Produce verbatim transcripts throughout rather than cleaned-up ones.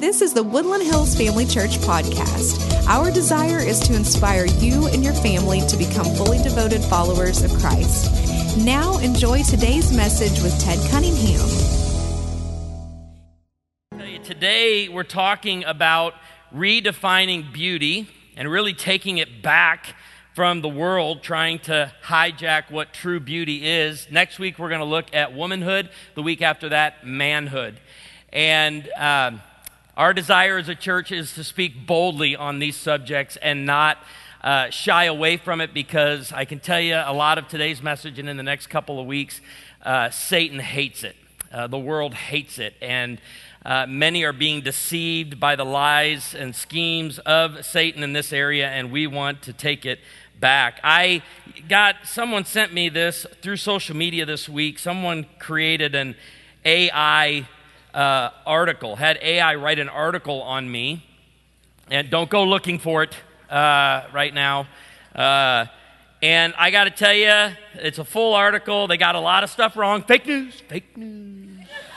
This is the Woodland Hills Family Church podcast. Our desire is to inspire you and your family to become fully devoted followers of Christ. Now enjoy today's message with Ted Cunningham. Today we're talking about redefining beauty and really taking it back from the world trying to hijack what true beauty is. Next week we're going to look at womanhood. The week after that, manhood. And um, our desire as a church is to speak boldly on these subjects and not uh, shy away from it, because I can tell you a lot of today's message and in the next couple of weeks, uh, Satan hates it. Uh, the world hates it. And uh, many are being deceived by the lies and schemes of Satan in this area, and we want to take it back. I got, someone sent me this through social media this week. Someone created an A I uh, article, had A I write an article on me, and don't go looking for it uh, right now. Uh, and I got to tell you, it's a full article. They got a lot of stuff wrong. Fake news, fake news.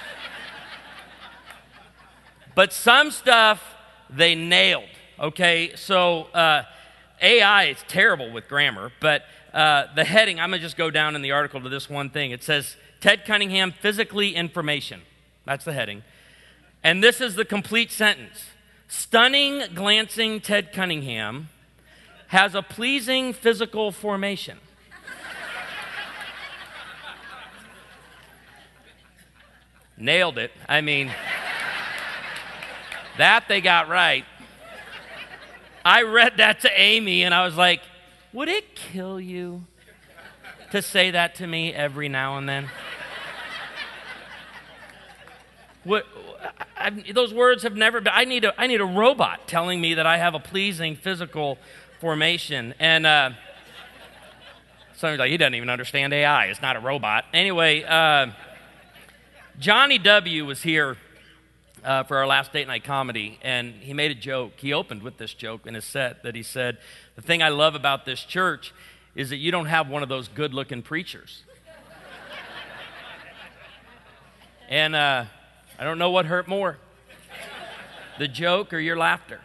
But some stuff they nailed, okay? So uh, A I is terrible with grammar, but uh, the heading, I'm going to just go down in the article to this one thing. It says, Ted Cunningham, physically information. That's the heading. And this is the complete sentence. Stunning, glancing Ted Cunningham has a pleasing physical formation. Nailed it. I mean, that they got right. I read that to Amy, and I was like, would it kill you to say that to me every now and then? What, I, those words have never been, I need, a, I need a robot telling me that I have a pleasing physical formation. And uh, somebody's like, he doesn't even understand A I. It's not a robot. Anyway, uh, Johnny W. was here Uh, for our last date night comedy, and he made a joke. He opened with this joke in his set that he said, the thing I love about this church is that you don't have one of those good-looking preachers. And uh, I don't know what hurt more, the joke or your laughter.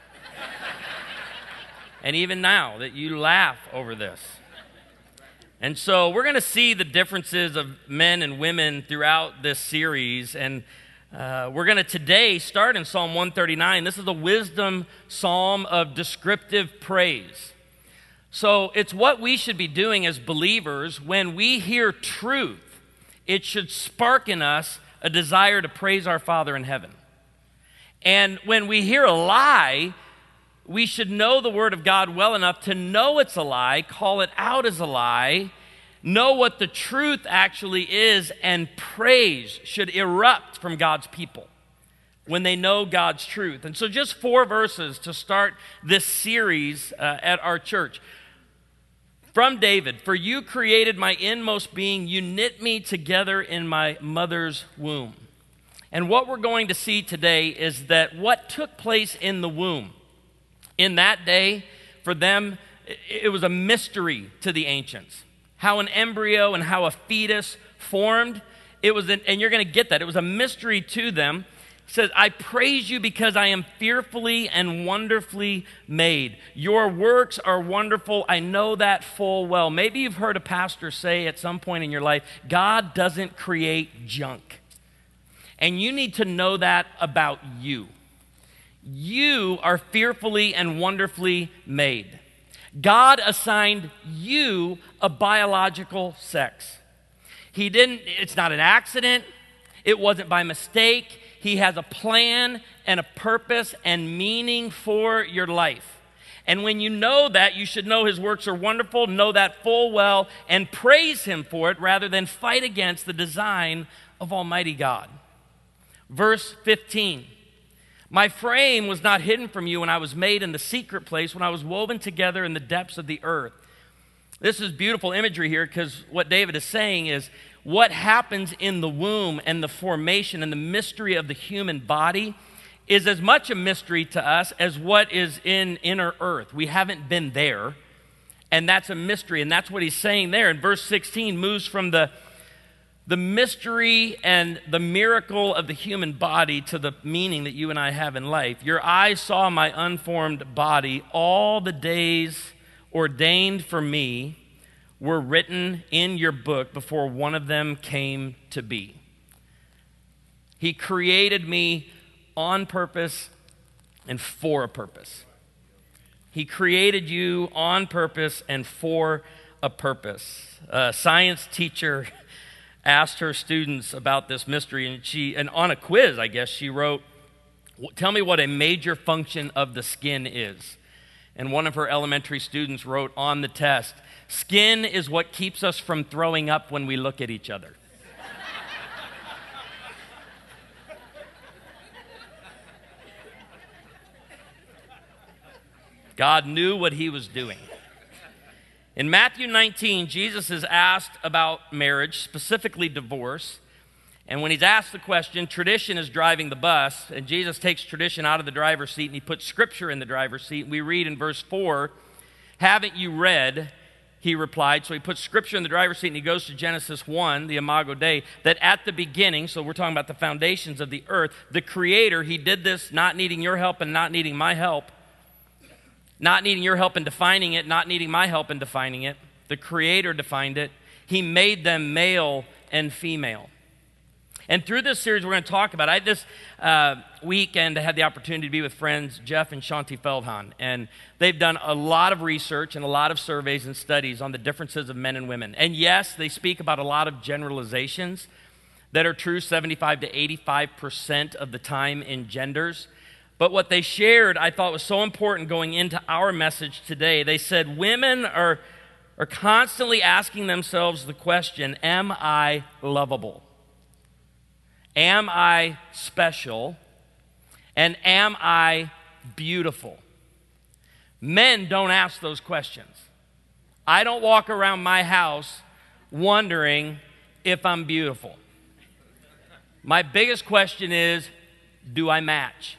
And even now that you laugh over this. And so we're going to see the differences of men and women throughout this series, and Uh, we're going to today start in Psalm one thirty-nine. This is a wisdom psalm of descriptive praise. So it's what we should be doing as believers. When we hear truth, it should spark in us a desire to praise our Father in heaven. And when we hear a lie, we should know the Word of God well enough to know it's a lie, call it out as a lie, know what the truth actually is, and praise should erupt from God's people when they know God's truth. And so just four verses to start this series uh, at our church. From David, for you created my inmost being, you knit me together in my mother's womb. And what we're going to see today is that what took place in the womb, in that day, for them, it was a mystery to the ancients. How an embryo and how a fetus formed. It was, an, and you're going to get that. It was a mystery to them. It says, I praise you because I am fearfully and wonderfully made. Your works are wonderful. I know that full well. Maybe you've heard a pastor say at some point in your life, God doesn't create junk. And you need to know that about you. You are fearfully and wonderfully made. God assigned you a biological sex. He didn't, it's not an accident. It wasn't by mistake. He has a plan and a purpose and meaning for your life. And when you know that, you should know his works are wonderful, know that full well, and praise him for it rather than fight against the design of Almighty God. Verse fifteen. My frame was not hidden from you when I was made in the secret place, when I was woven together in the depths of the earth. This is beautiful imagery here, because what David is saying is what happens in the womb and the formation and the mystery of the human body is as much a mystery to us as what is in inner earth. We haven't been there, and that's a mystery, and that's what he's saying there. In verse sixteen, moves from the the mystery and the miracle of the human body to the meaning that you and I have in life. Your eyes saw my unformed body. All the days ordained for me were written in your book before one of them came to be. He created me on purpose and for a purpose. He created you on purpose and for a purpose. A science teacher asked her students about this mystery, and she, and on a quiz, I guess, she wrote, "Tell me what a major function of the skin is." And one of her elementary students wrote on the test, "Skin is what keeps us from throwing up when we look at each other." God knew what he was doing. In Matthew nineteen, Jesus is asked about marriage, specifically divorce. And when he's asked the question, tradition is driving the bus, and Jesus takes tradition out of the driver's seat and he puts scripture in the driver's seat. And we read in verse four, "Haven't you read," he replied. So he puts scripture in the driver's seat and he goes to Genesis one, the Imago Dei, that at the beginning, so we're talking about the foundations of the earth, the Creator, he did this not needing your help and not needing my help. Not needing your help in defining it, not needing my help in defining it. The Creator defined it. He made them male and female. And through this series, we're going to talk about it. I, this uh, weekend, I had the opportunity to be with friends Jeff and Shanti Feldhan. And they've done a lot of research and a lot of surveys and studies on the differences of men and women. And yes, they speak about a lot of generalizations that are true seventy-five to eighty-five percent of the time in genders. But what they shared, I thought was so important going into our message today. They said women are, are constantly asking themselves the question, am I lovable? Am I special? And am I beautiful? Men don't ask those questions. I don't walk around my house wondering if I'm beautiful. My biggest question is, do I match?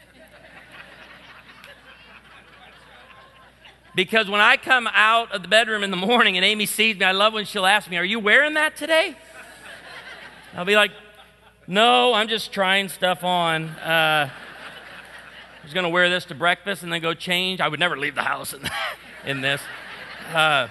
Because when I come out of the bedroom in the morning and Amy sees me, I love when she'll ask me, "Are you wearing that today?" I'll be like, "No, I'm just trying stuff on. Uh, I was going to wear this to breakfast and then go change." I would never leave the house in, in this. Uh,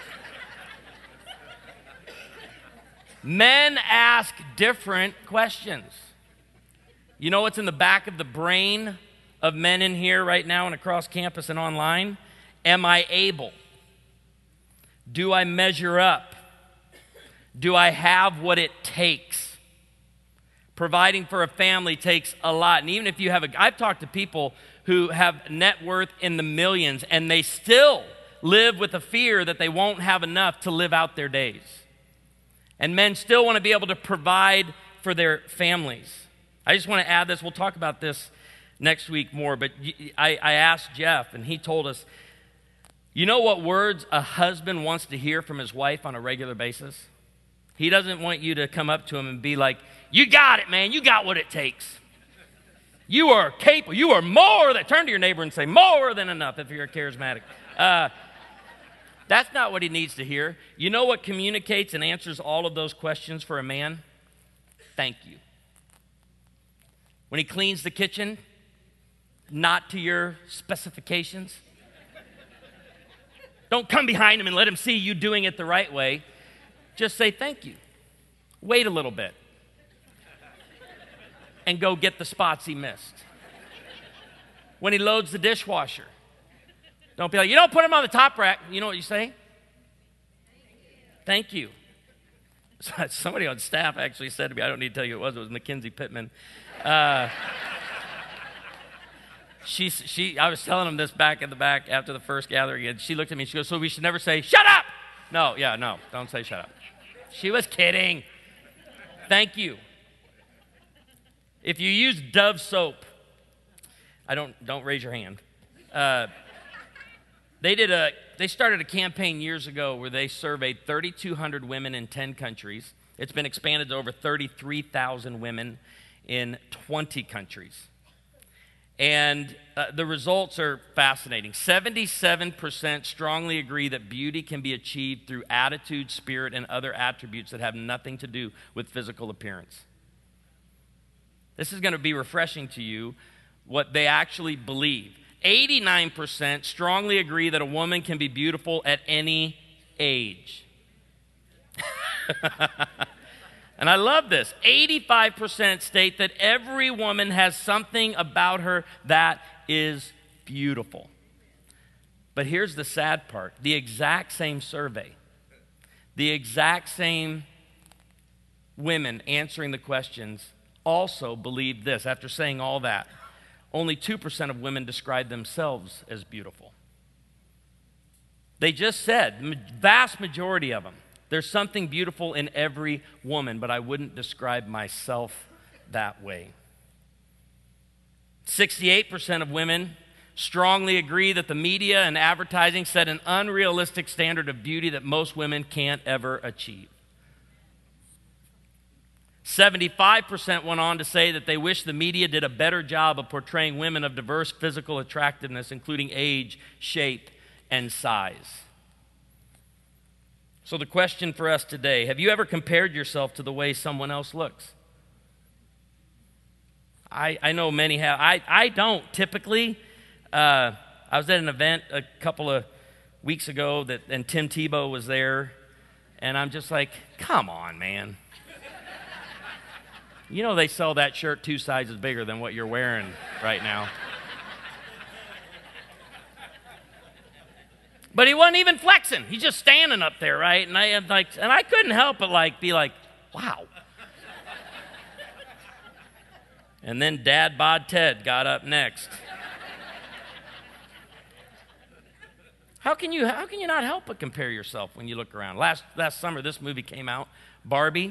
men ask different questions. You know what's in the back of the brain of men in here right now and across campus and online? Am I able? Do I measure up? Do I have what it takes? Providing for a family takes a lot. And even if you have a, I've talked to people who have net worth in the millions and they still live with a fear that they won't have enough to live out their days. And men still want to be able to provide for their families. I just want to add this. We'll talk about this next week more. But I, I asked Jeff and he told us, you know what words a husband wants to hear from his wife on a regular basis? He doesn't want you to come up to him and be like, "You got it, man. You got what it takes. You are capable. You are more than..." Turn to your neighbor and say, "More than enough," if you're charismatic. Uh, that's not what he needs to hear. You know what communicates and answers all of those questions for a man? Thank you. When he cleans the kitchen, not to your specifications. Don't come behind him and let him see you doing it the right way. Just say thank you. Wait a little bit. And go get the spots he missed. When he loads the dishwasher, don't be like, "You don't put him on the top rack." You know what you say? Thank you. Thank you. Somebody on staff actually said to me, I don't need to tell you who it was, it was Mackenzie Pittman. Uh, She, she, I was telling him this back in the back after the first gathering, and she looked at me and she goes, "So we should never say, 'Shut up!'" No, yeah, no, don't say shut up. She was kidding. Thank you. If you use Dove soap, I don't, don't raise your hand. Uh, they did a, they started a campaign years ago where they surveyed thirty-two hundred women in ten countries. It's been expanded to over thirty-three thousand women in twenty countries. And uh, the results are fascinating. seventy-seven percent strongly agree that beauty can be achieved through attitude, spirit, and other attributes that have nothing to do with physical appearance. This is going to be refreshing to you, what they actually believe. eighty-nine percent strongly agree that a woman can be beautiful at any age. And I love this. eighty-five percent state that every woman has something about her that is beautiful. But here's the sad part. The exact same survey, the exact same women answering the questions also believed this. After saying all that, only two percent of women describe themselves as beautiful. They just said, the vast majority of them, there's something beautiful in every woman, but I wouldn't describe myself that way. sixty-eight percent of women strongly agree that the media and advertising set an unrealistic standard of beauty that most women can't ever achieve. seventy-five percent went on to say that they wish the media did a better job of portraying women of diverse physical attractiveness, including age, shape, and size. So the question for us today, have you ever compared yourself to the way someone else looks? I, I know many have. I, I don't typically. Uh, I was at an event a couple of weeks ago, that, and Tim Tebow was there, and I'm just like, come on, man. You know they sell that shirt two sizes bigger than what you're wearing right now. But he wasn't even flexing. He's just standing up there, right? And I had like, and I couldn't help but like be like, wow. And then Dad Bod Ted got up next. How can you how can you not help but compare yourself when you look around? Last last summer, this movie came out, Barbie.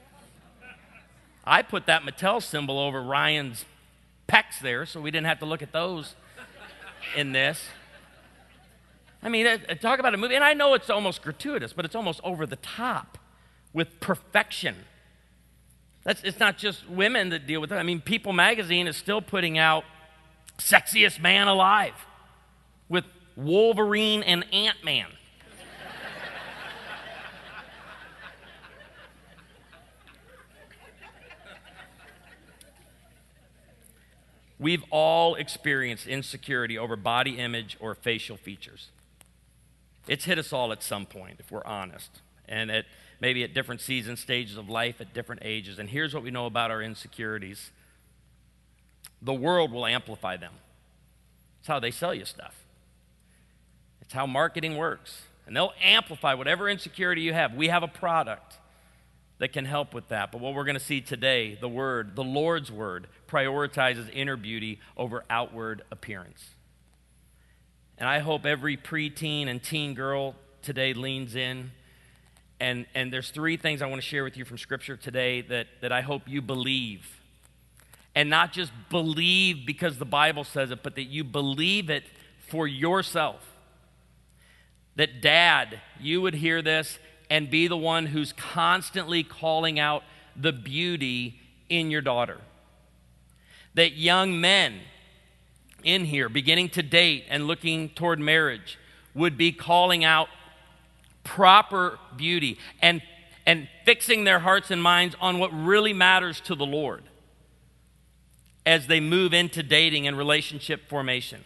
I put that Mattel symbol over Ryan's pecs there, so we didn't have to look at those in this. I mean, talk about a movie, and I know it's almost gratuitous, but it's almost over the top with perfection. That's, it's not just women that deal with it. I mean, People magazine is still putting out Sexiest Man Alive with Wolverine and Ant-Man. We've all experienced insecurity over body image or facial features. It's hit us all at some point, if we're honest, and at maybe at different seasons, stages of life, at different ages. And here's what we know about our insecurities. The world will amplify them. It's how they sell you stuff. It's how marketing works. And they'll amplify whatever insecurity you have. We have a product that can help with that. But what we're going to see today, the Word, the Lord's Word, prioritizes inner beauty over outward appearance. And I hope every preteen and teen girl today leans in. And, and there's three things I want to share with you from Scripture today that, that I hope you believe. And not just believe because the Bible says it, but that you believe it for yourself. That dad, you would hear this and be the one who's constantly calling out the beauty in your daughter. That young men in here, beginning to date and looking toward marriage, would be calling out proper beauty and, and fixing their hearts and minds on what really matters to the Lord as they move into dating and relationship formation.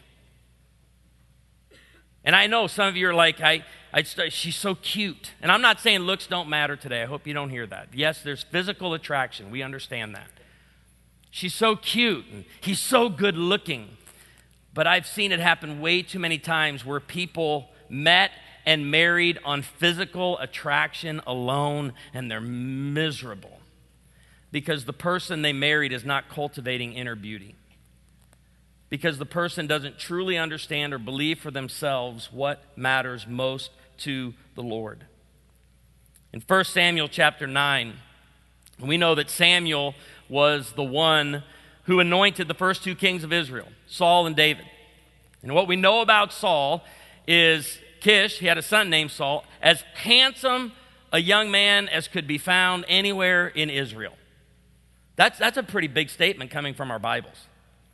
And I know some of you are like, I, I she's so cute. And I'm not saying looks don't matter today. I hope you don't hear that. Yes, there's physical attraction. We understand that. She's so cute and he's so good looking. But I've seen it happen way too many times where people met and married on physical attraction alone, and they're miserable because the person they married is not cultivating inner beauty. Because the person doesn't truly understand or believe for themselves what matters most to the Lord. In First Samuel chapter nine, we know that Samuel was the one who anointed the first two kings of Israel, Saul and David. And what we know about Saul is Kish, he had a son named Saul, as handsome a young man as could be found anywhere in Israel. That's, that's a pretty big statement coming from our Bibles.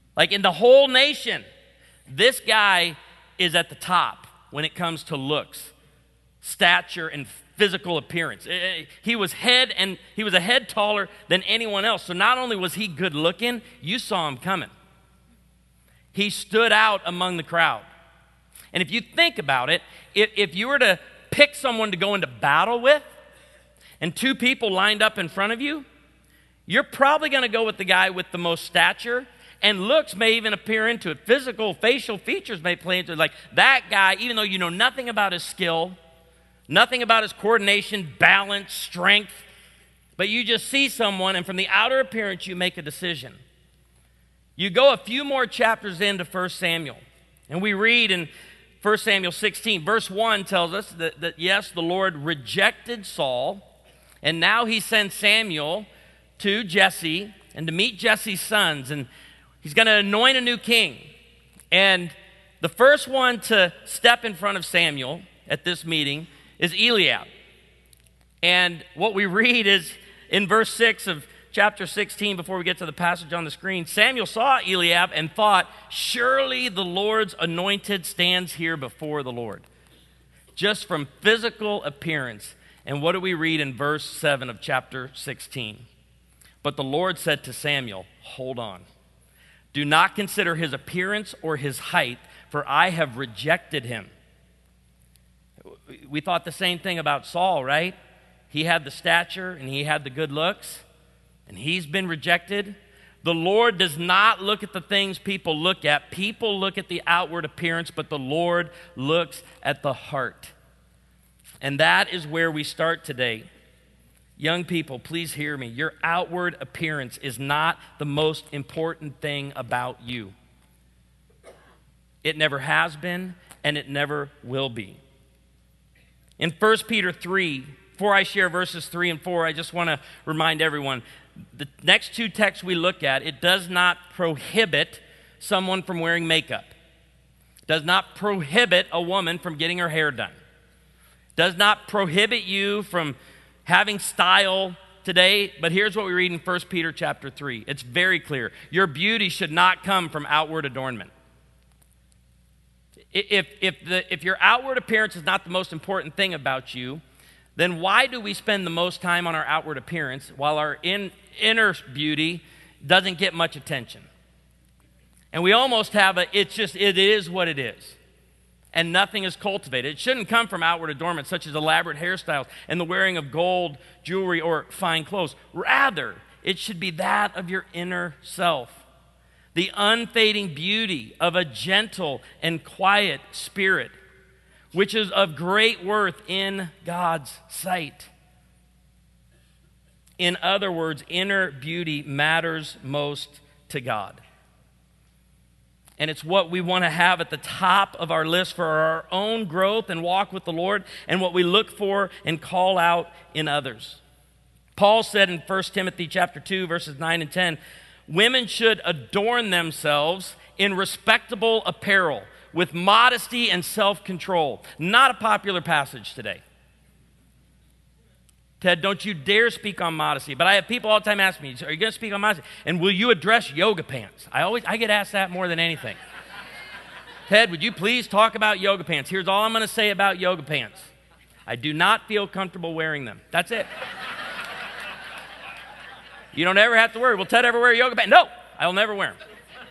Like in the whole nation, this guy is at the top when it comes to looks, stature, and physical appearance. He was head and he was a head taller than anyone else. So not only was he good looking, you saw him coming. He stood out among the crowd. And if you think about it, if, if you were to pick someone to go into battle with, and two people lined up in front of you, you're probably going to go with the guy with the most stature, and looks may even appear into it. Physical, facial features may play into it. Like that guy, even though you know nothing about his skill, nothing about his coordination, balance, strength, but you just see someone, and from the outer appearance, you make a decision. You go a few more chapters into First Samuel, and we read in First Samuel sixteen, verse one tells us that, that yes, the Lord rejected Saul, and now he sends Samuel to Jesse and to meet Jesse's sons, and he's going to anoint a new king. And the first one to step in front of Samuel at this meeting is Eliab. And what we read is in verse six of chapter sixteen, before we get to the passage on the screen, Samuel saw Eliab and thought, surely the Lord's anointed stands here before the Lord. Just from physical appearance. And what do we read in verse seven of chapter sixteen? But the Lord said to Samuel, hold on. Do not consider his appearance or his height, for I have rejected him. We thought the same thing about Saul, right? He had the stature and he had the good looks, and he's been rejected. The Lord does not look at the things people look at. People look at the outward appearance, but the Lord looks at the heart. And that is where we start today. Young people, please hear me. Your outward appearance is not the most important thing about you. It never has been, and it never will be. In First Peter three, before I share verses three and four, I just want to remind everyone, the next two texts we look at, it does not prohibit someone from wearing makeup. It does not prohibit a woman from getting her hair done. It does not prohibit you from having style today, but here's what we read in First Peter chapter three. It's very clear. Your beauty should not come from outward adornment. If, if, the, if your outward appearance is not the most important thing about you, then why do we spend the most time on our outward appearance while our in, inner beauty doesn't get much attention? And we almost have a, it's just, it is what it is. And nothing is cultivated. It shouldn't come from outward adornment, such as elaborate hairstyles and the wearing of gold, jewelry, or fine clothes. Rather, it should be that of your inner self. The unfading beauty of a gentle and quiet spirit, which is of great worth in God's sight. In other words, inner beauty matters most to God. And it's what we want to have at the top of our list for our own growth and walk with the Lord, and what we look for and call out in others. Paul said in First Timothy chapter two, verses nine and ten, women should adorn themselves in respectable apparel, with modesty and self-control. Not a popular passage today. Ted, don't you dare speak on modesty. But I have people all the time ask me, are you going to speak on modesty? And will you address yoga pants? I always I get asked that more than anything. Ted, would you please talk about yoga pants? Here's all I'm going to say about yoga pants. I do not feel comfortable wearing them. That's it. You don't ever have to worry. Will Ted ever wear yoga pants? No, I will never wear them.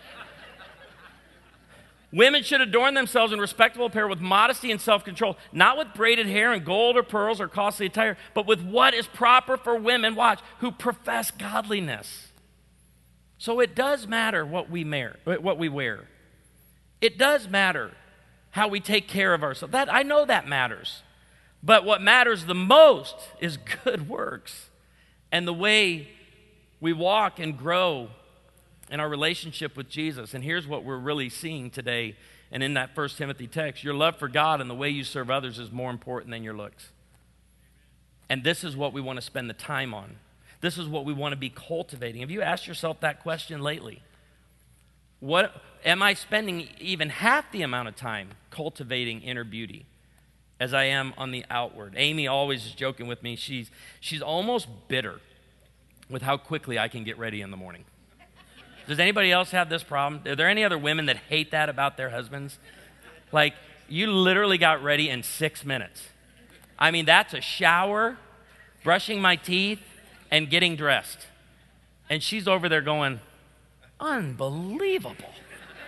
Women should adorn themselves in respectable apparel with modesty and self-control, not with braided hair and gold or pearls or costly attire, but with what is proper for women, watch, who profess godliness. So it does matter what we wear. What we wear. It does matter how we take care of ourselves. That, I know that matters. But what matters the most is good works and the way we walk and grow in our relationship with Jesus. And here's what we're really seeing today, and in that First Timothy text, your love for God and the way you serve others is more important than your looks. And this is what we want to spend the time on. This is what we want to be cultivating. Have you asked yourself that question lately? What am I spending even half the amount of time cultivating inner beauty as I am on the outward? Amy always is joking with me. She's she's almost bitter with how quickly I can get ready in the morning. Does anybody else have this problem? Are there any other women that hate that about their husbands? Like, you literally got ready in six minutes. I mean, that's a shower, brushing my teeth, and getting dressed. And she's over there going, unbelievable.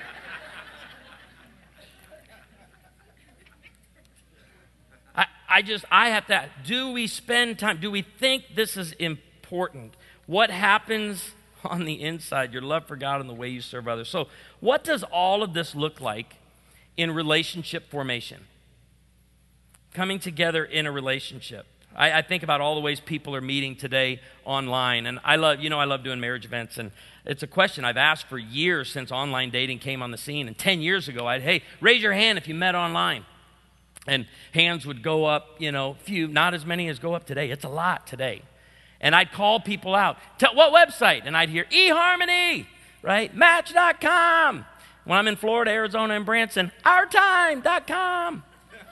I, I just, I have to, do we spend time, do we think this is important? What happens on the inside, your love for God and the way you serve others? So what does all of this look like in relationship formation? Coming together in a relationship. I, I think about all the ways people are meeting today online. And I love, you know, I love doing marriage events. And it's a question I've asked for years since online dating came on the scene. And ten years ago, I'd, hey, raise your hand if you met online. And hands would go up, you know, few, not as many as go up today. It's a lot today. And I'd call people out. Tell, what website? And I'd hear eHarmony, right? Match dot com. When I'm in Florida, Arizona, and Branson, our time dot com.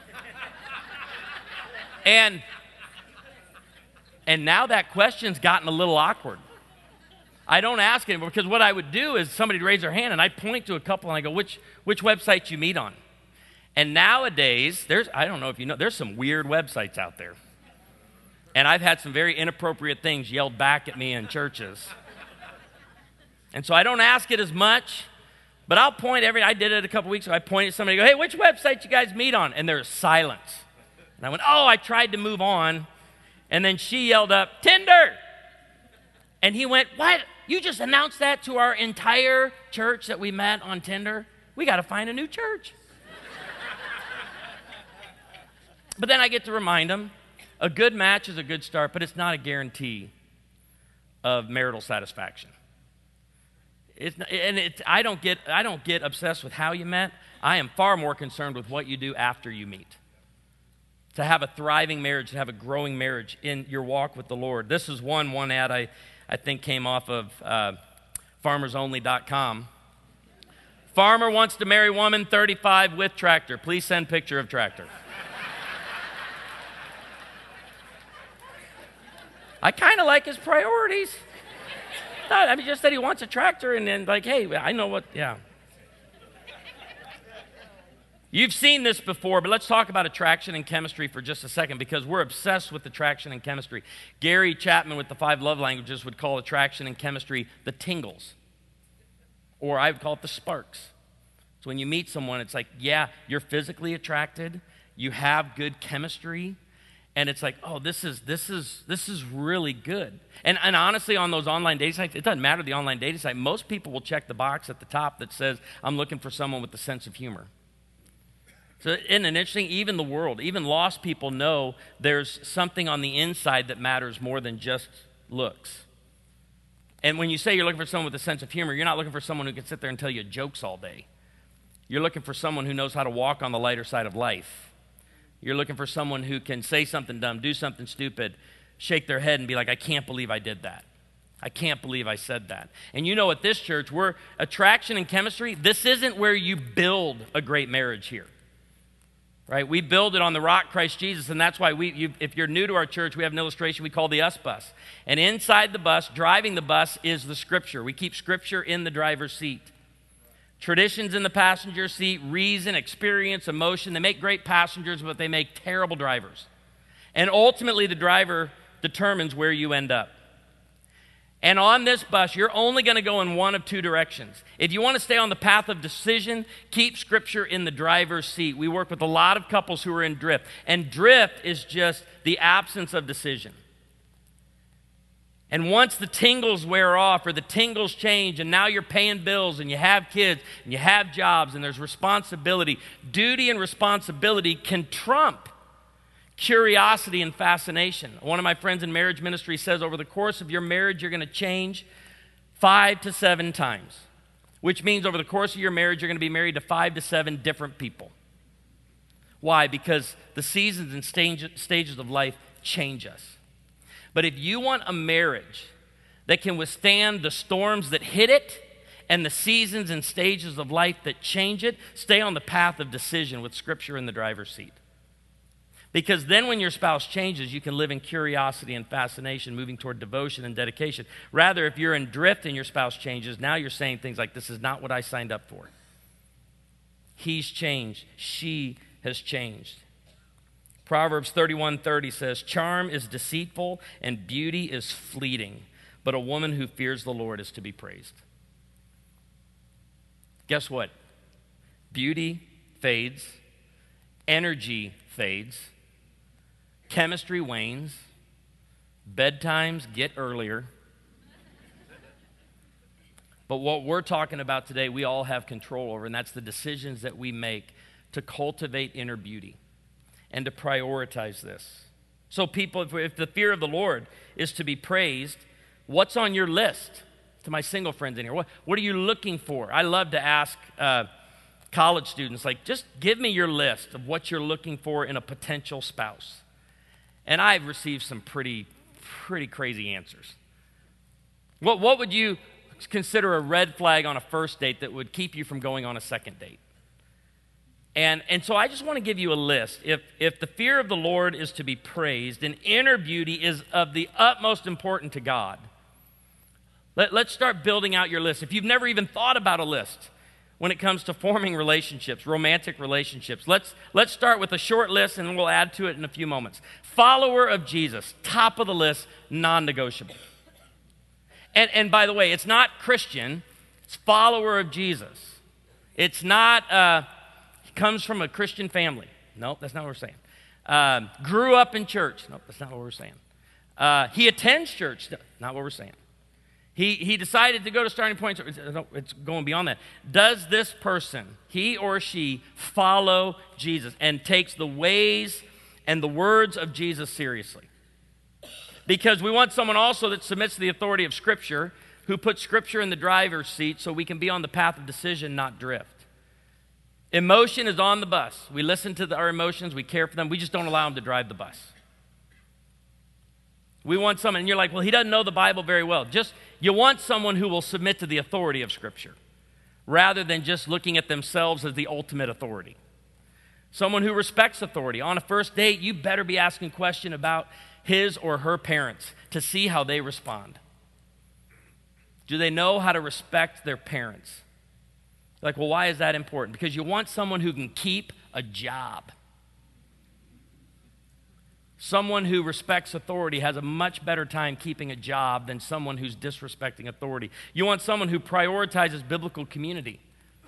and, and now that question's gotten a little awkward. I don't ask anymore because what I would do is somebody would raise their hand and I'd point to a couple and I go, which, which website you meet on? And nowadays, there's, I don't know if you know, there's some weird websites out there. And I've had some very inappropriate things yelled back at me in churches. And so I don't ask it as much, but I'll point every, I did it a couple weeks ago, I pointed at somebody and go, hey, which website you guys meet on? And there's silence. And I went, oh, I tried to move on. And then she yelled up, Tinder. And he went, what? You just announced that to our entire church that we met on Tinder? We got to find a new church. But then I get to remind them, a good match is a good start, but it's not a guarantee of marital satisfaction. It's not, and it, I don't get I don't get obsessed with how you met. I am far more concerned with what you do after you meet. To have a thriving marriage, to have a growing marriage in your walk with the Lord. This is one one ad I, I think came off of uh, farmers only dot com. Farmer wants to marry woman thirty-five with tractor. Please send picture of tractor. I kind of like his priorities. No, I mean, just that he wants a tractor and then like, hey, I know what, yeah. You've seen this before, but let's talk about attraction and chemistry for just a second because we're obsessed with attraction and chemistry. Gary Chapman with the five love languages would call attraction and chemistry the tingles. Or I would call it the sparks. So when you meet someone, it's like, yeah, you're physically attracted, you have good chemistry, and it's like, oh, this is this is this is really good. And and honestly, on those online dating sites, it doesn't matter the online dating site. Most people will check the box at the top that says, I'm looking for someone with a sense of humor. So isn't it interesting? Even the world, even lost people know there's something on the inside that matters more than just looks. And when you say you're looking for someone with a sense of humor, you're not looking for someone who can sit there and tell you jokes all day. You're looking for someone who knows how to walk on the lighter side of life. You're looking for someone who can say something dumb, do something stupid, shake their head and be like, I can't believe I did that. I can't believe I said that. And you know, at this church, we're attraction and chemistry. This isn't where you build a great marriage here. Right? We build it on the rock, Christ Jesus, and that's why we, you, if you're new to our church, we have an illustration we call the us bus. And inside the bus, driving the bus, is the scripture. We keep scripture in the driver's seat. Traditions in the passenger seat, reason, experience, emotion. They make great passengers, but they make terrible drivers. And ultimately, the driver determines where you end up. And on this bus, you're only going to go in one of two directions. If you want to stay on the path of decision, keep scripture in the driver's seat. We work with a lot of couples who are in drift. And drift is just the absence of decision. And once the tingles wear off or the tingles change and now you're paying bills and you have kids and you have jobs and there's responsibility, duty and responsibility can trump curiosity and fascination. One of my friends in marriage ministry says over the course of your marriage, you're going to change five to seven times, which means over the course of your marriage, you're going to be married to five to seven different people. Why? Because the seasons and stage, stages of life change us. But if you want a marriage that can withstand the storms that hit it and the seasons and stages of life that change it, stay on the path of decision with Scripture in the driver's seat. Because then when your spouse changes, you can live in curiosity and fascination, moving toward devotion and dedication. Rather, if you're in drift and your spouse changes, now you're saying things like, this is not what I signed up for. He's changed. She has changed. Proverbs thirty-one thirty says, charm is deceitful and beauty is fleeting, but a woman who fears the Lord is to be praised. Guess what? Beauty fades, energy fades, chemistry wanes, bedtimes get earlier. But what we're talking about today, we all have control over, and that's the decisions that we make to cultivate inner beauty and to prioritize this. So people, if, if the fear of the Lord is to be praised, what's on your list? To my single friends in here, what, what are you looking for? I love to ask uh, college students, like, just give me your list of what you're looking for in a potential spouse. And I've received some pretty, pretty crazy answers. What, what would you consider a red flag on a first date that would keep you from going on a second date? And, and so I just want to give you a list. If, if the fear of the Lord is to be praised and inner beauty is of the utmost importance to God, let, let's start building out your list. If you've never even thought about a list when it comes to forming relationships, romantic relationships, let's, let's start with a short list and we'll add to it in a few moments. Follower of Jesus, top of the list, non-negotiable. And, and by the way, it's not Christian, it's follower of Jesus. It's not... Uh, comes from a Christian family. Nope, that's not what we're saying. Uh, grew up in church. Nope, that's not what we're saying. Uh, he attends church. Not what we're saying. He, he decided to go to Starting Point. No, it's going beyond that. Does this person, he or she, follow Jesus and takes the ways and the words of Jesus seriously? Because we want someone also that submits to the authority of Scripture, who puts Scripture in the driver's seat so we can be on the path of decision, not drift. Emotion is on the bus. We listen to the, our emotions. We care for them. We just don't allow them to drive the bus. We want someone, and you're like, well, he doesn't know the Bible very well. Just, you want someone who will submit to the authority of Scripture rather than just looking at themselves as the ultimate authority. Someone who respects authority. On a first date, you better be asking a question about his or her parents to see how they respond. Do they know how to respect their parents? Like, well, why is that important? Because you want someone who can keep a job. Someone who respects authority has a much better time keeping a job than someone who's disrespecting authority. You want someone who prioritizes biblical community.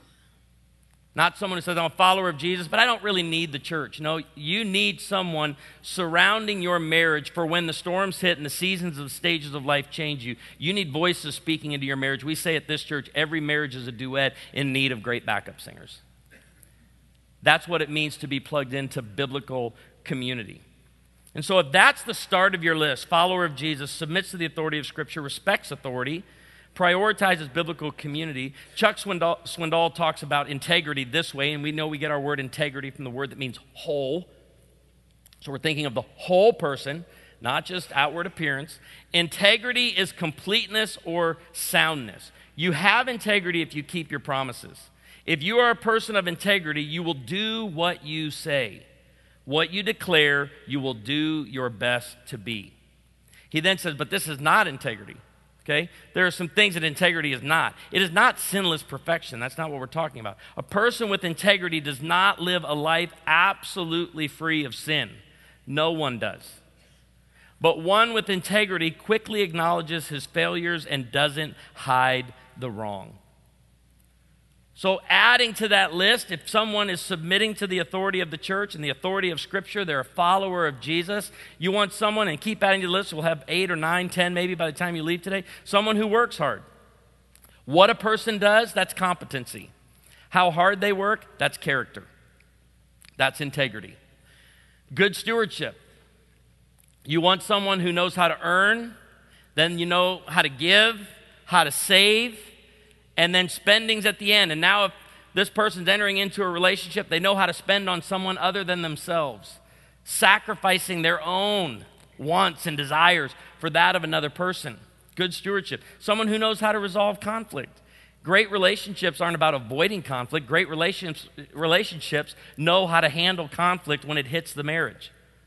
Not someone who says, I'm a follower of Jesus, but I don't really need the church. No, you need someone surrounding your marriage for when the storms hit and the seasons and stages of life change you. You need voices speaking into your marriage. We say at this church, every marriage is a duet in need of great backup singers. That's what it means to be plugged into biblical community. And so if that's the start of your list, follower of Jesus, submits to the authority of Scripture, respects authority, prioritizes biblical community. Chuck Swindoll, Swindoll talks about integrity this way, and we know we get our word integrity from the word that means whole. So we're thinking of the whole person, not just outward appearance. Integrity is completeness or soundness. You have integrity if you keep your promises. If you are a person of integrity, you will do what you say. What you declare, you will do your best to be. He then says, but this is not integrity. Okay? There are some things that integrity is not. It is not sinless perfection. That's not what we're talking about. A person with integrity does not live a life absolutely free of sin. No one does. But one with integrity quickly acknowledges his failures and doesn't hide the wrong. So adding to that list, if someone is submitting to the authority of the church and the authority of Scripture, they're a follower of Jesus, you want someone, and keep adding to the list, we'll have eight or nine, ten maybe by the time you leave today, someone who works hard. What a person does, that's competency. How hard they work, that's character. That's integrity. Good stewardship. You want someone who knows how to earn, then you know how to give, how to save, and then spending's at the end. And now if this person's entering into a relationship, they know how to spend on someone other than themselves, sacrificing their own wants and desires for that of another person. Good stewardship. Someone who knows how to resolve conflict. Great relationships aren't about avoiding conflict. Great relationships, relationships know how to handle conflict when it hits the marriage.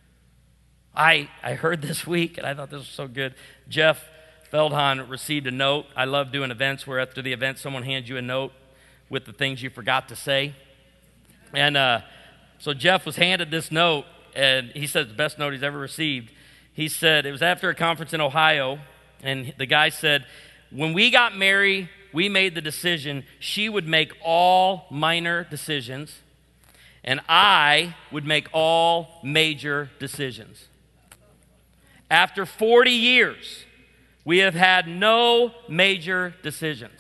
I, I heard this week, and I thought this was so good. Jeff Feldhahn received a note. I love doing events where after the event, someone hands you a note with the things you forgot to say. And uh, so Jeff was handed this note, and he said it's the best note he's ever received. He said, it was after a conference in Ohio, and the guy said, when we got married, we made the decision she would make all minor decisions, and I would make all major decisions. After forty years, we have had no major decisions.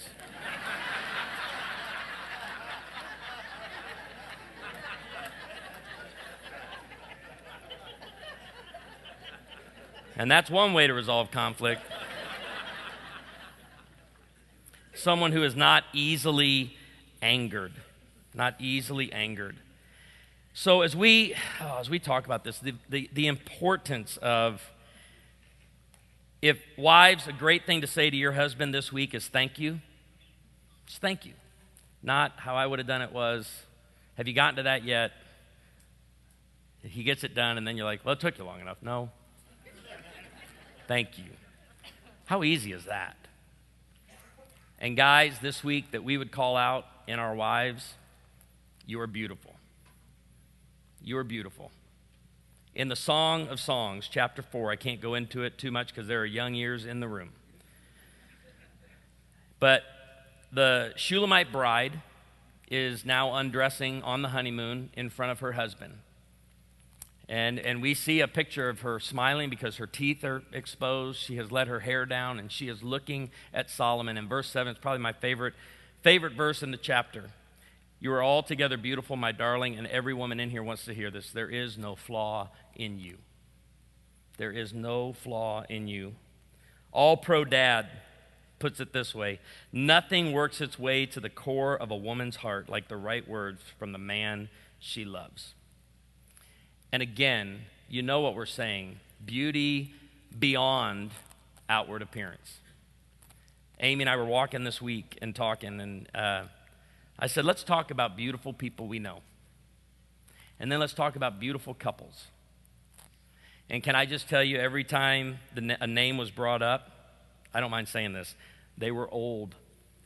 And that's one way to resolve conflict. Someone who is not easily angered. Not easily angered. So as we oh, as we talk about this, the, the, the importance of, if wives, a great thing to say to your husband this week is thank you. Just thank you. Not how I would have done it was, have you gotten to that yet? He gets it done and then you're like, well, it took you long enough. No. Thank you. How easy is that? And guys, this week that we would call out in our wives, you are beautiful. You are beautiful. In the Song of Songs, chapter four, I can't go into it too much because there are young ears in the room. But the Shulamite bride is now undressing on the honeymoon in front of her husband. And and we see a picture of her smiling because her teeth are exposed. She has let her hair down, and she is looking at Solomon. And verse seven is probably my favorite, favorite verse in the chapter. You are altogether beautiful, my darling, and every woman in here wants to hear this. There is no flaw in you. There is no flaw in you. All Pro Dad puts it this way: nothing works its way to the core of a woman's heart like the right words from the man she loves. And again, you know what we're saying. Beauty beyond outward appearance. Amy and I were walking this week and talking, and uh, I said, let's talk about beautiful people we know. And then let's talk about beautiful couples. And can I just tell you, every time the na- a name was brought up, I don't mind saying this, they were old.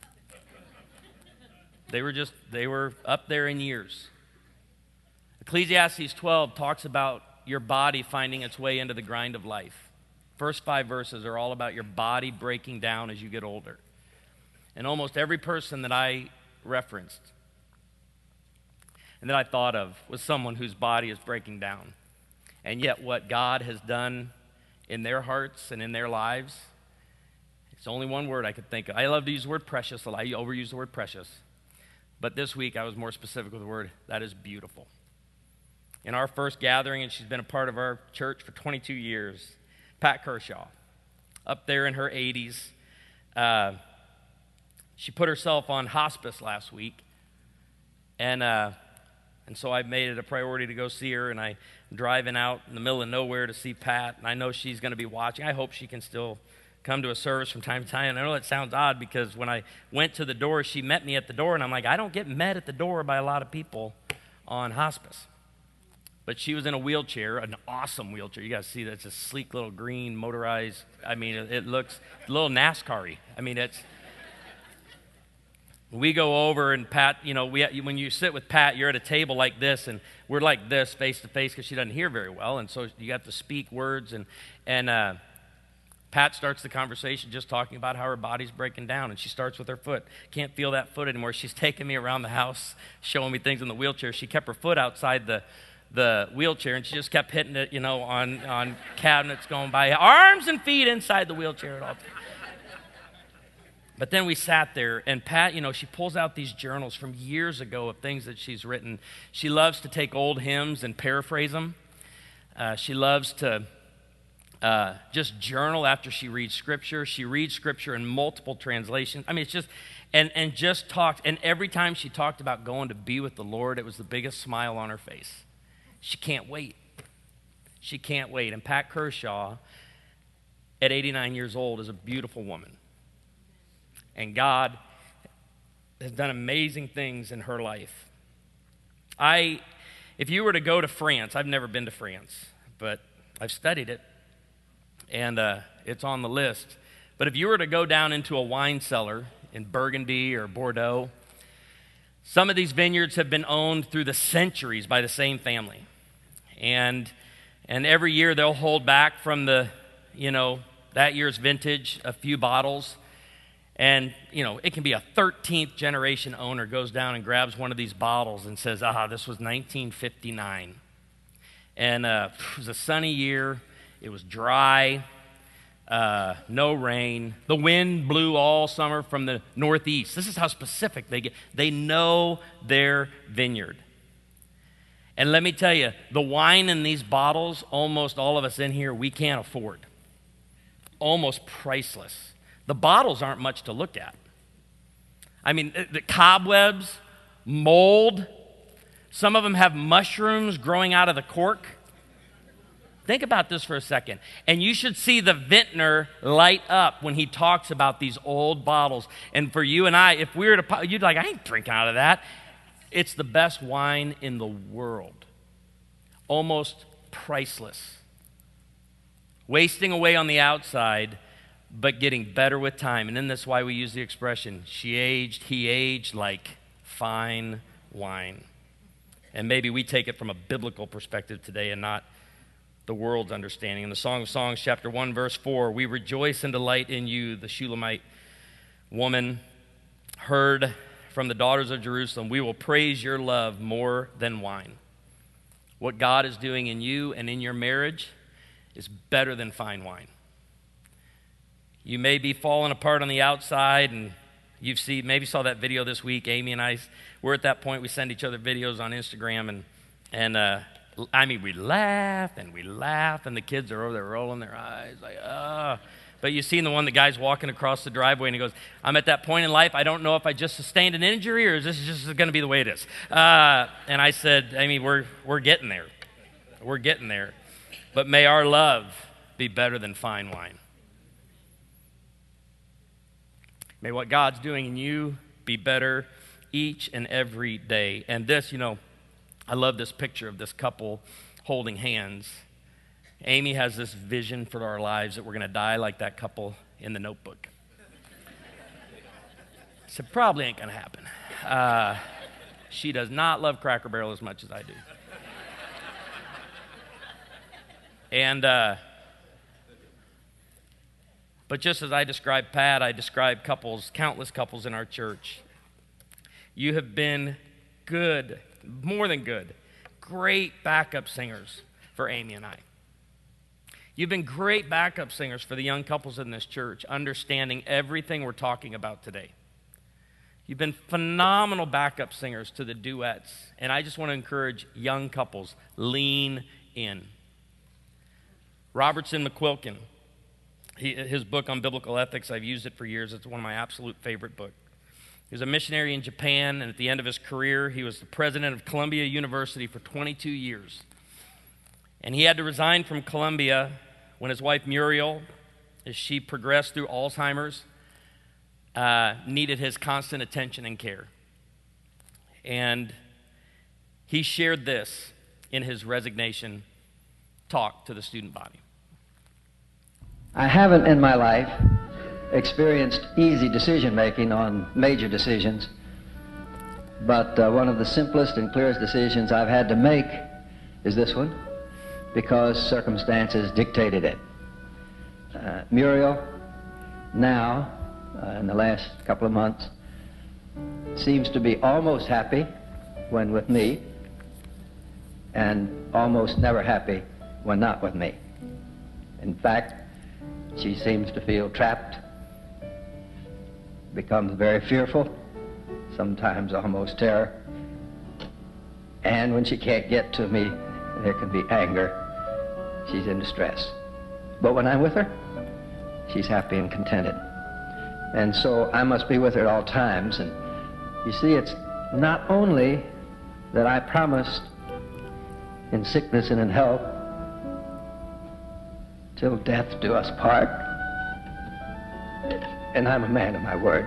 They were just, they were up there in years. Ecclesiastes twelve talks about your body finding its way into the grind of life. First five verses are all about your body breaking down as you get older. And almost every person that I referenced and that I thought of was someone whose body is breaking down. And yet what God has done in their hearts and in their lives, it's only one word I could think of. I love to use the word precious. I overuse the word precious. But this week I was more specific with the word, that is beautiful. In our first gathering, and she's been a part of our church for twenty-two years, Pat Kershaw, up there in her eighties. Uh, she put herself on hospice last week, and uh, and so I made it a priority to go see her, and I'm driving out in the middle of nowhere to see Pat, and I know she's going to be watching. I hope she can still come to a service from time to time. And I know that sounds odd because when I went to the door, she met me at the door, and I'm like, I don't get met at the door by a lot of people on hospice. But she was in a wheelchair, an awesome wheelchair. You guys see that? It's a sleek little green motorized. I mean, it, it looks a little NASCAR-y. I mean, it's. We go over and Pat, you know, we when you sit with Pat, you're at a table like this, and we're like this face to face because she doesn't hear very well, and so you have to speak words. And and uh, Pat starts the conversation just talking about how her body's breaking down, and she starts with her foot. Can't feel that foot anymore. She's taking me around the house, showing me things in the wheelchair. She kept her foot outside the. the wheelchair, and she just kept hitting it, you know, on, on cabinets going by, arms and feet inside the wheelchair at all times. But then we sat there, and Pat, you know, she pulls out these journals from years ago of things that she's written. She loves to take old hymns and paraphrase them. Uh, she loves to uh, just journal after she reads Scripture. She reads Scripture in multiple translations. I mean, it's just, and, and just talked, and every time she talked about going to be with the Lord, it was the biggest smile on her face. She can't wait. She can't wait. And Pat Kershaw, at eighty-nine years old, is a beautiful woman. And God has done amazing things in her life. I, if you were to go to France, I've never been to France, but I've studied it, and uh, it's on the list. But if you were to go down into a wine cellar in Burgundy or Bordeaux, some of these vineyards have been owned through the centuries by the same family. And and every year they'll hold back from the, you know, that year's vintage a few bottles. And, you know, it can be a thirteenth generation owner goes down and grabs one of these bottles and says, ah, this was nineteen fifty-nine. And uh, it was a sunny year. It was dry. Uh, no rain. The wind blew all summer from the northeast. This is how specific they get. They know their vineyard. And let me tell you, the wine in these bottles, almost all of us in here, we can't afford. Almost priceless. The bottles aren't much to look at. I mean, the cobwebs, mold. Some of them have mushrooms growing out of the cork. Think about this for a second. And you should see the vintner light up when he talks about these old bottles. And for you and I, if we were to, you'd like, I ain't drinking out of that. It's the best wine in the world. Almost priceless. Wasting away on the outside, but getting better with time. And then that's why we use the expression, she aged, he aged like fine wine. And maybe we take it from a biblical perspective today and not the world's understanding. In the Song of Songs, chapter one, verse four, we rejoice and delight in you, the Shulamite woman heard from the daughters of Jerusalem. We will praise your love more than wine. What God is doing in you and in your marriage is better than fine wine. You may be falling apart on the outside, and you've seen, maybe saw that video this week. Amy and I, we're at that point, we send each other videos on Instagram, and, and uh, I mean, we laugh and we laugh, and the kids are over there rolling their eyes like, ah. But you seen the one, the guy's walking across the driveway, and he goes, I'm at that point in life, I don't know if I just sustained an injury or is this just going to be the way it is. Uh, and I said, Amy, we're, we're getting there. We're getting there. But may our love be better than fine wine. May what God's doing in you be better each and every day. And this, you know, I love this picture of this couple holding hands. Amy has this vision for our lives that we're going to die like that couple in the Notebook. I said, probably ain't going to happen. Uh, she does not love Cracker Barrel as much as I do. And, uh, but just as I described Pat, I described couples, countless couples in our church. You have been good, more than good, great backup singers for Amy and I. You've been great backup singers for the young couples in this church, understanding everything we're talking about today. You've been phenomenal backup singers to the duets, and I just want to encourage young couples, lean in. Robertson McQuilkin, he, his book on biblical ethics, I've used it for years. It's one of my absolute favorite books. He was a missionary in Japan, and at the end of his career, he was the president of Columbia University for twenty-two years. And he had to resign from Columbia when his wife Muriel, as she progressed through Alzheimer's, uh, needed his constant attention and care. And he shared this in his resignation talk to the student body. I haven't in my life experienced easy decision-making on major decisions, but uh, one of the simplest and clearest decisions I've had to make is this one, because circumstances dictated it. Uh, Muriel, now, uh, in the last couple of months, seems to be almost happy when with me, and almost never happy when not with me. In fact, she seems to feel trapped, becomes very fearful, sometimes almost terror, and when she can't get to me, there can be anger. She's in distress. But when I'm with her, she's happy and contented. And so I must be with her at all times. And you see, it's not only that I promised in sickness and in health, till death do us part, and I'm a man of my word.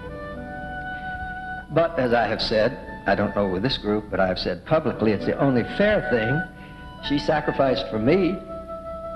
But as I have said, I don't know with this group, but I've said publicly, it's the only fair thing. She sacrificed for me,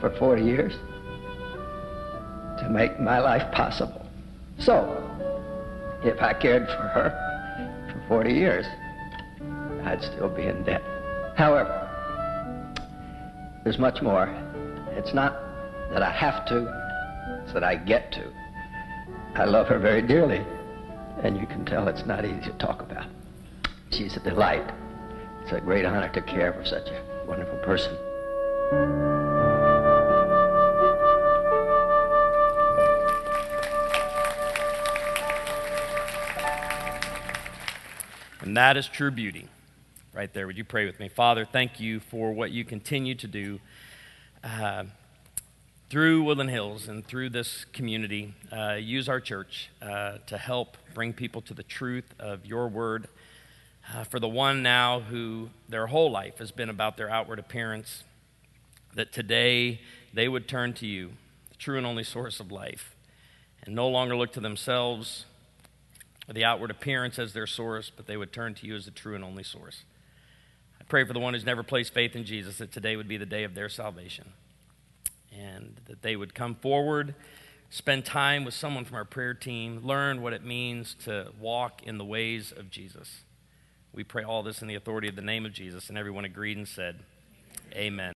for forty years to make my life possible. So, if I cared for her for forty years, I'd still be in debt. However, there's much more. It's not that I have to, it's that I get to. I love her very dearly, and you can tell it's not easy to talk about. She's a delight. It's a great honor to care for such a wonderful person. And that is true beauty right there. Would you pray with me? Father, thank you for what you continue to do uh, through Woodland Hills and through this community. Uh, use our church uh, to help bring people to the truth of your word. Uh, for the one now who their whole life has been about their outward appearance, that today they would turn to you, the true and only source of life, and no longer look to themselves or the outward appearance as their source, but they would turn to you as the true and only source. I pray for the one who's never placed faith in Jesus, that today would be the day of their salvation, and that they would come forward, spend time with someone from our prayer team, learn what it means to walk in the ways of Jesus. We pray all this in the authority of the name of Jesus, and everyone agreed and said, amen.